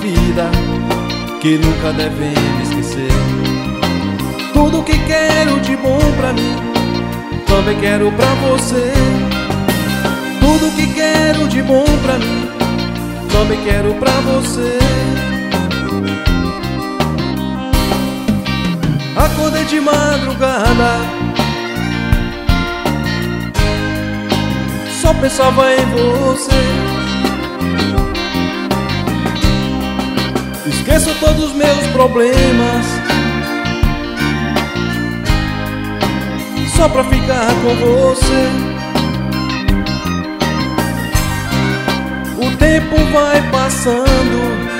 vida que nunca devemos esquecer. Tudo que quero de bom pra mim, também quero pra você. Tudo que quero de bom pra mim, também quero pra você. Acordei de madrugada, só pensava em você. Esqueço todos os meus problemas, só pra ficar com você. O tempo vai passando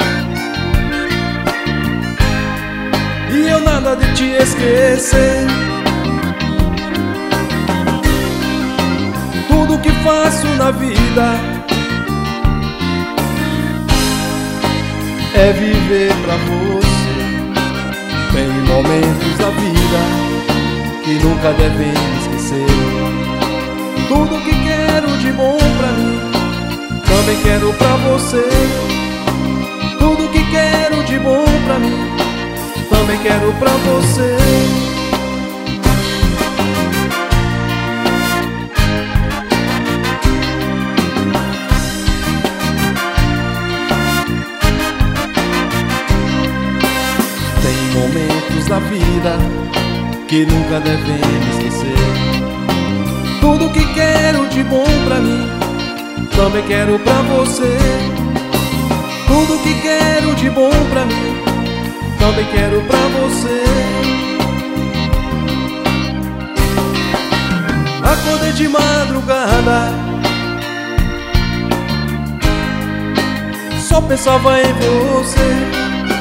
e eu nada de te esquecer. Tudo que faço na vida é viver pra você. Tem momentos da vida que nunca devemos esquecer. Tudo que quero de bom pra mim, também quero pra você. Tudo que quero de bom pra mim, também quero pra você. Tem momentos da vida que nunca devemos esquecer. Tudo que quero de bom pra mim, também quero pra você. Tudo que quero de bom pra mim, também quero pra você. Acordei de madrugada, só pensava em você.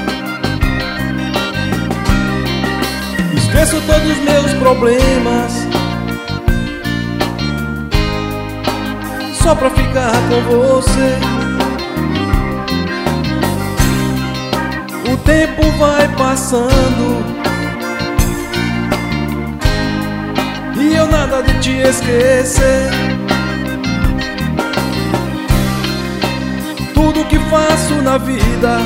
Esqueço todos os meus problemas, só pra ficar com você. O tempo vai passando e eu nada de te esquecer. Tudo que faço na vida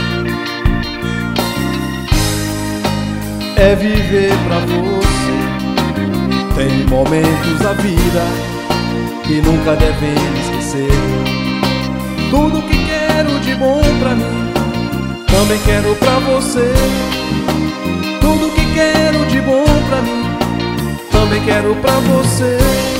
é viver pra você. Tem momentos da vida que nunca devemos esquecer. Tudo que quero de bom pra mim, também quero pra você. Tudo que quero de bom pra mim, também quero pra você.